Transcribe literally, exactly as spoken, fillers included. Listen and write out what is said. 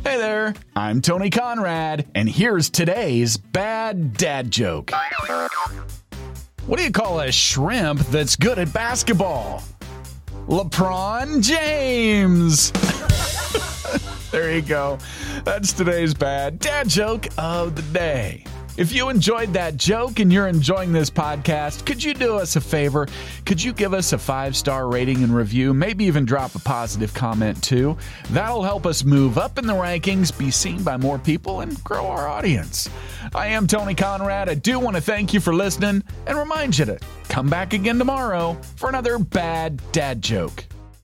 Hey there, I'm Tony Conrad, and here's today's bad dad joke. What do you call a shrimp that's good at basketball? LeBron James. There you go. That's today's bad dad joke of the day. If you enjoyed that joke and you're enjoying this podcast, could you do us a favor? Could you give us a five-star rating and review? Maybe even drop a positive comment too. That'll help us move up in the rankings, be seen by more people, and grow our audience. I am Tony Conrad. I do want to thank you for listening and remind you to come back again tomorrow for another bad dad joke.